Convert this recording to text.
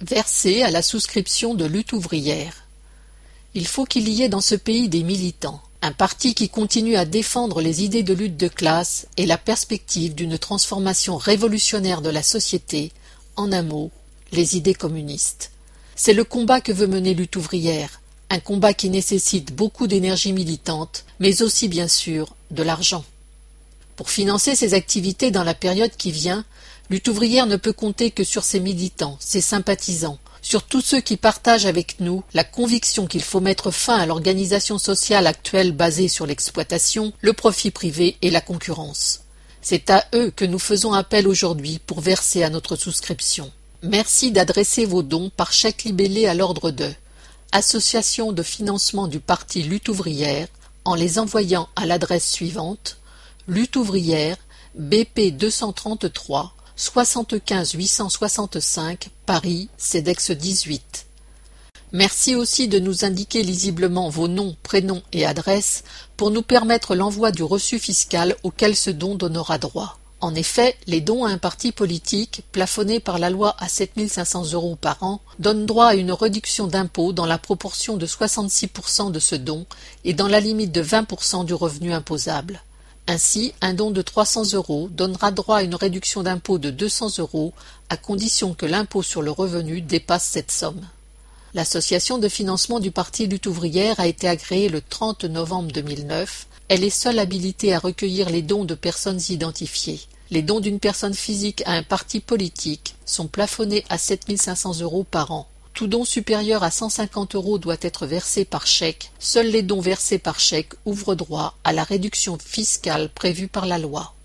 Verser à la souscription de lutte ouvrière. Il faut qu'il y ait dans ce pays des militants, un parti qui continue à défendre les idées de lutte de classe et la perspective d'une transformation révolutionnaire de la société, en un mot, les idées communistes. C'est le combat que veut mener lutte ouvrière, un combat qui nécessite beaucoup d'énergie militante, mais aussi bien sûr de l'argent. Pour financer ses activités dans la période qui vient, lutte ouvrière ne peut compter que sur ses militants, ses sympathisants, sur tous ceux qui partagent avec nous la conviction qu'il faut mettre fin à l'organisation sociale actuelle basée sur l'exploitation, le profit privé et la concurrence. C'est à eux que nous faisons appel aujourd'hui pour verser à notre souscription. Merci d'adresser vos dons par chèque libellé à l'ordre de Association de financement du parti Lutte ouvrière en les envoyant à l'adresse suivante: Lutte ouvrière, BP 233 75 865, Paris, CEDEX 18. Merci aussi de nous indiquer lisiblement vos noms, prénoms et adresses pour nous permettre l'envoi du reçu fiscal auquel ce don donnera droit. En effet, les dons à un parti politique, plafonnés par la loi à 7 500 € par an, donnent droit à une réduction d'impôt dans la proportion de 66% de ce don et dans la limite de 20% du revenu imposable. Ainsi, un don de 300 € donnera droit à une réduction d'impôt de 200 € à condition que l'impôt sur le revenu dépasse cette somme. L'association de financement du parti Lutte ouvrière a été agréée le 30 novembre 2009. Elle est seule habilitée à recueillir les dons de personnes identifiées. Les dons d'une personne physique à un parti politique sont plafonnés à 7 500 € par an. Tout don supérieur à 150 € doit être versé par chèque. Seuls les dons versés par chèque ouvrent droit à la réduction fiscale prévue par la loi.